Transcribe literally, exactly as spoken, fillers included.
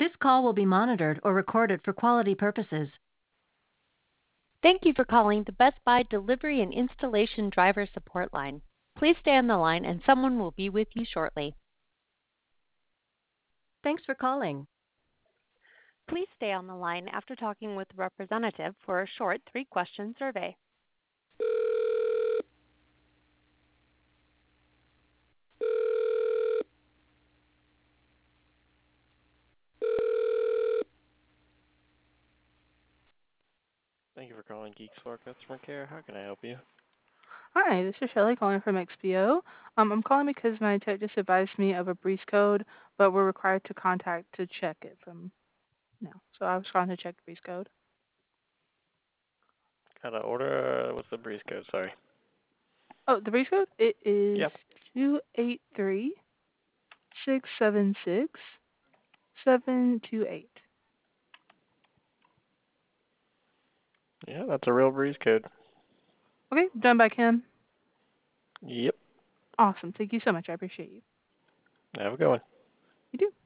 This call will be monitored or recorded for quality purposes. Thank you for calling the Best Buy Delivery and Installation Driver Support Line. Please stay on the line and someone will be with you shortly. Thanks for calling. Please stay on the line after talking with the representative for a short three-question survey. Thank you for calling Geeks for Customer Care. How can I help you? Hi, this is Shelly calling from X P O. Um, I'm calling because my tech just advised me of a breeze code, but we're required to contact to check it from now. So I was calling to check the breeze code. Got an order? Uh, what's the breeze code? Sorry. Oh, the breeze code? It is Yep. two eight three six seven six seven two eight. Yeah, that's a real breeze code. Okay, done by Kim. Yep. Awesome. Thank you so much. I appreciate you. Have a good one. You do.